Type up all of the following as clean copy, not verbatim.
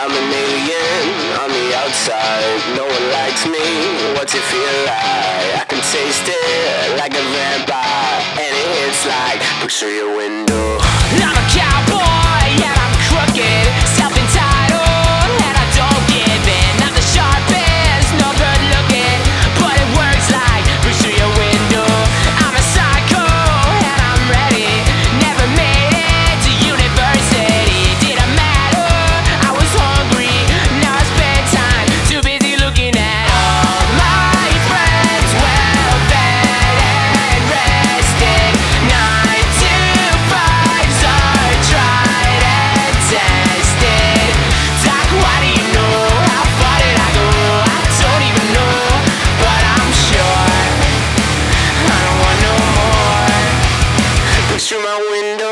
I'm an alien on the outside. No one likes me. What's it feel like? I can taste it like a vampire, and it hits like push through your window. I'm a cowboy and I'm crooked, self-entitled, and I don't give in. I'm the sharpest, no good looking, but it works like push through your window. I'm a psycho and I'm ready. Never made it to university. Didn't matter, I was hungry. Now it's bedtime, too busy looking at all my friends, well fed and rested. 9 to 5s are tried and tested. Doc, why do you know? How far did I go? I don't even know, but I'm sure I don't want no more. Push through my window.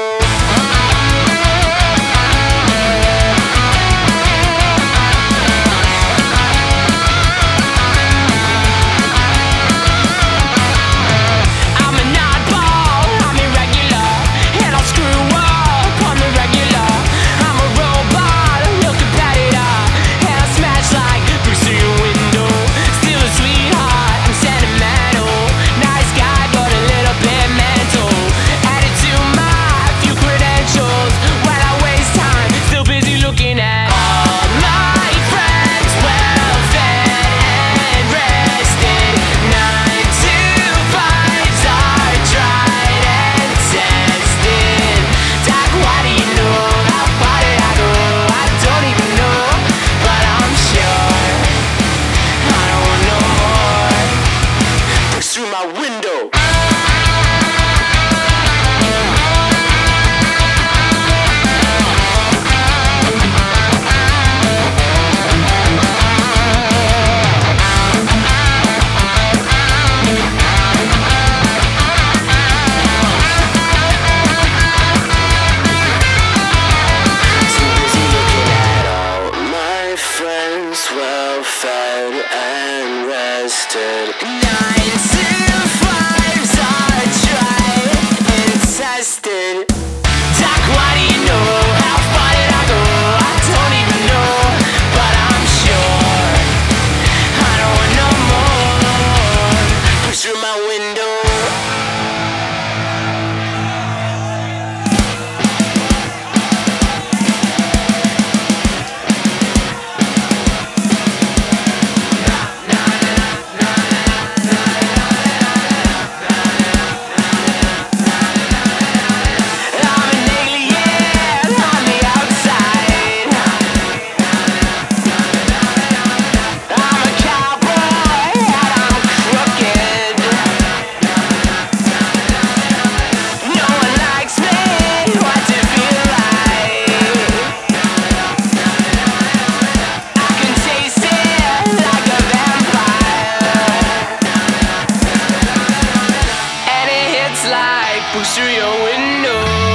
I'm an oddball, I'm irregular, and I'll screw up on the regular. I'm a robot, a real competitor, and I smash like push through your window. Still a sweetheart, I'm sentimental. Nice guy, but a little bit mental. Added to my few credentials. When I waste time, still busy looking at all my friends, well fed and rested. 9 to 5s are tried and tested. Doc, why do you know? How far did I go? I don't even know, but I'm sure I don't want no more. Push through my window. Too busy looking at all my friends, well fed and rested. 9 to 5s are tried and tested. Doc, why do you know? How far did I go? I don't even know, but I'm sure I don't want no more. Push through my window. I'm an alien on the outside. I'm a cowboy and I'm crooked. No one likes me. What's it feel like? I can taste it like a vampire, and it hits like push through your window.